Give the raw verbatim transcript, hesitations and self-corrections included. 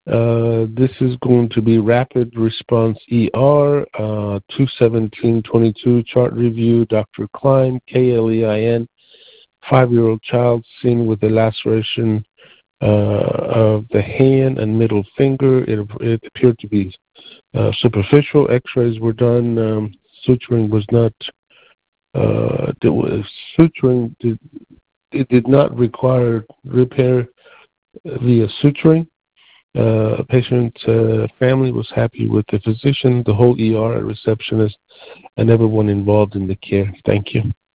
Uh, this is going to be Rapid Response E R, uh, two seventeen twenty-two chart review, Doctor Klein, K L E I N, five-year-old child seen with a laceration uh, of the hand and middle finger. It, it appeared to be uh, superficial. X-rays were done. Um, suturing was not, uh, suturing did, it did not require repair via suturing. Uh, patient's uh, family was happy with the physician, the whole E R, receptionist, and everyone involved in the care. Thank you.